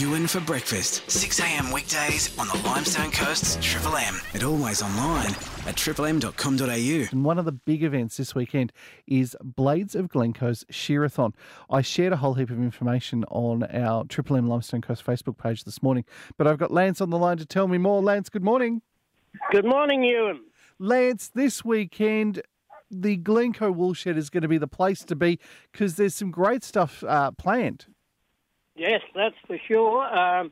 Ewan for breakfast, 6 a.m. weekdays on the Limestone Coast's Triple M. And always online at triplem.com.au. And one of the big events this weekend is Blades of Glencoe's Shearathon. I shared a whole heap of information on our Triple M Limestone Coast Facebook page this morning, but I've got Lance on the line to tell me more. Lance, good morning. Good morning, Ewan. Lance, this weekend, the Glencoe Woolshed is going to be the place to be because there's some great stuff planned. Yes, that's for sure. And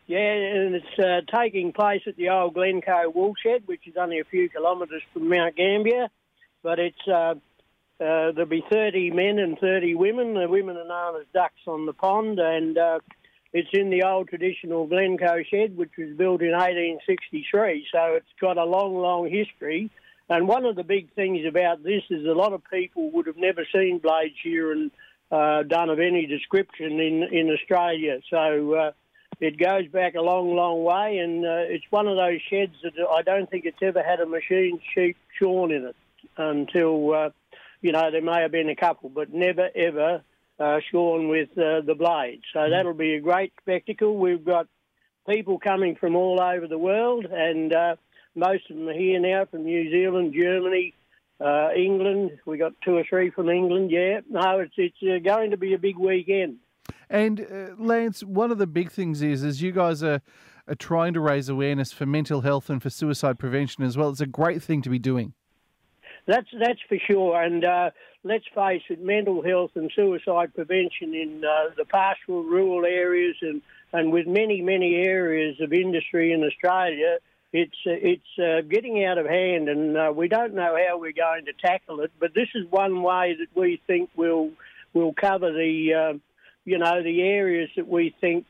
it's taking place at the old Glencoe Woolshed, which is only a few kilometres from Mount Gambier. But it's there'll be 30 men and 30 women. The women are known as ducks on the pond, and it's in the old traditional Glencoe shed, which was built in 1863. So it's got a long, long history. And one of the big things about this is a lot of people would have never seen blade shearing done of any description in Australia. So it goes back a long, long way, and it's one of those sheds that I don't think it's ever had a machine sheep shorn in it until, there may have been a couple, but never, ever shorn with the blade. So that'll be a great spectacle. We've got people coming from all over the world, and most of them are here now from New Zealand, Germany, England. We got 2 or 3 from England. Yeah, no, it's going to be a big weekend. And Lance, one of the big things is you guys are trying to raise awareness for mental health and for suicide prevention as well. It's a great thing to be doing. That's for sure. And let's face it, mental health and suicide prevention in the pastoral rural areas and with many, many areas of industry in Australia, it's getting out of hand, and we don't know how we're going to tackle it. But this is one way that we think will cover the areas that we think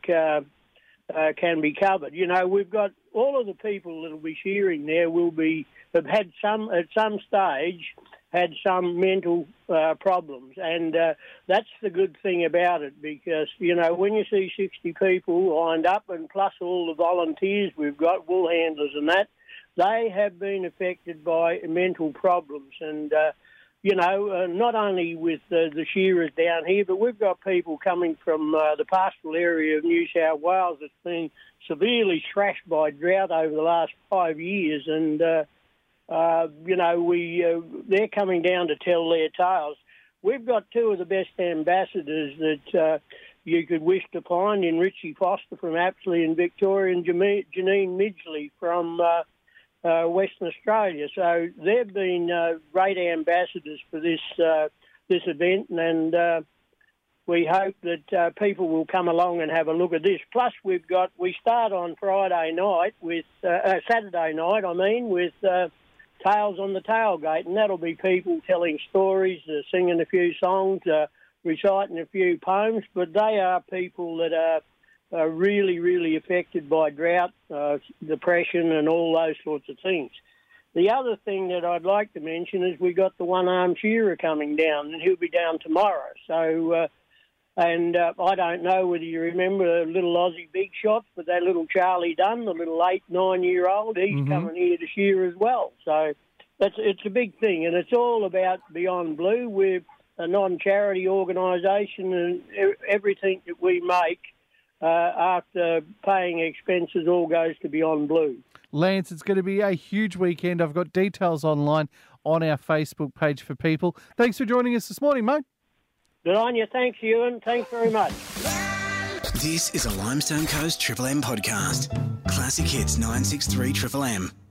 can be covered. We've got all of the people that will be shearing there have had at some stage had some mental problems, and that's the good thing about it, because when you see 60 people lined up, and plus all the volunteers we've got, wool handlers and that, they have been affected by mental problems, and not only with the shearers down here, but we've got people coming from the pastoral area of New South Wales that's been severely thrashed by drought over the last 5 years, and they're coming down to tell their tales. We've got 2 of the best ambassadors that you could wish to find in Richie Foster from Apsley in Victoria and Janine Midgley from Western Australia. So they've been great ambassadors for this event, and we hope that people will come along and have a look at this. Plus, we start on Saturday night with Tales on the Tailgate, and that'll be people telling stories, singing a few songs, reciting a few poems, but they are people that are really, really affected by drought, depression and all those sorts of things. The other thing that I'd like to mention is we got the one-armed shearer coming down, and he'll be down tomorrow. So, I don't know whether you remember little Aussie big shots, but that little Charlie Dunn, the little 8-9-year-old, he's coming here to shear as well. So it's a big thing, and it's all about Beyond Blue. We're a non-charity organisation, and everything that we make after paying expenses all goes to Beyond Blue. Lance, it's going to be a huge weekend. I've got details online on our Facebook page for people. Thanks for joining us this morning, mate. Good on you. Thanks, Ewan. Thanks very much. This is a Limestone Coast Triple M podcast. Classic Hits 963 Triple M.